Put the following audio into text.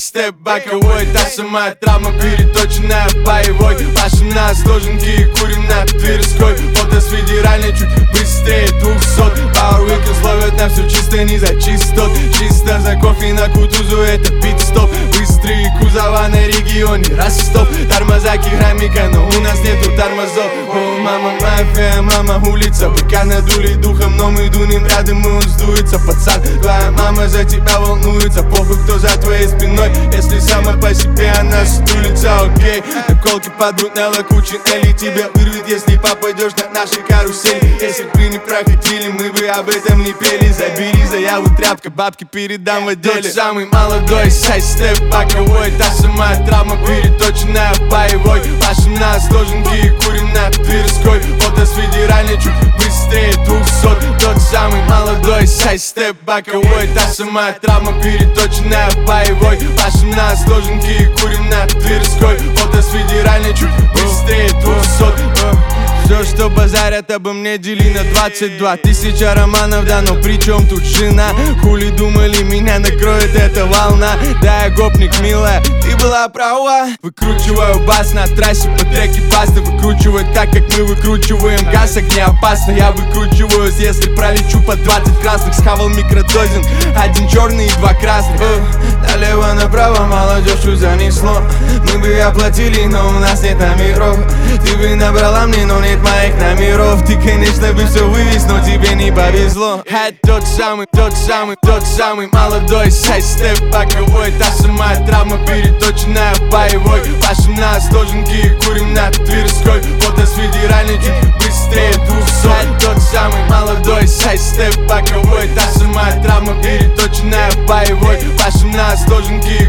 сайд-степ боковой. Та самая травма, переточенная боевой. Пашем на сложенки и курим на Тверской. Фото с федеральной чуть быстрее 200. Пауэрвикинг словят на все чисто, не за чистот. Чисто за кофе на Кутузу, это пит-стоп. Быстрые кузова на регионе Ростов. Тормоза керамика, но у нас нету тормозов. О, мама мафия, мама улица. Быка надули духом, но мы дунем рядом, и он сдуется. Пацан, твоя мама за тебя волнуется. Похуй, кто за твоей спиной, если сама по себе она стулится, окей. Наколки падут на лакучинели, тебя вырвет, если попадешь на наши карусели. Если бы не проходили, мы бы об этом не пели. Забери заяву, тряпка, бабки передам в отделе. Тот самый молодой сайд-степ боковой. Та самая травма, переточенная боевой. Пашем на сложенки и курим на Тверской. Фото с федеральной чуть быстрее 200. Тот самый молодой сайд-степ боковой. Та самая травма, переточенная боевой. Пашем на сложенки и курим на Тверской. Фото с федеральной чуть быстрее 200. Все, что базарят обо мне, дели на 22 000 романов, да, но при чем тут жена? Хули думали, меня накроет эта волна? Да, я гопник, милая, ты была права. Выкручиваю бас на трассе по треке пасты. Выкручиваю так, как мы выкручиваем газ, не опасно. Я выкручиваюсь, если пролечу по 20 красных. Схавал микродозинг, 1 черный и 2 красных. Налево направо молодежь занесло. Мы бы оплатили, но у нас нет номеров. Ты бы набрала мне, но нет моих номеров. Ты, конечно, бы все вывез, но тебе не повезло. Это тот самый молодой сайд-степ боковой. Та самая травма, переточенная боевой. Пашем на сложенки и курим на Тверской. Фото с федеральной чуть быстрее 200. Это тот самый молодой сайд-степ боковой. Та самая травма, переточенная боевой. Пашем на сложенки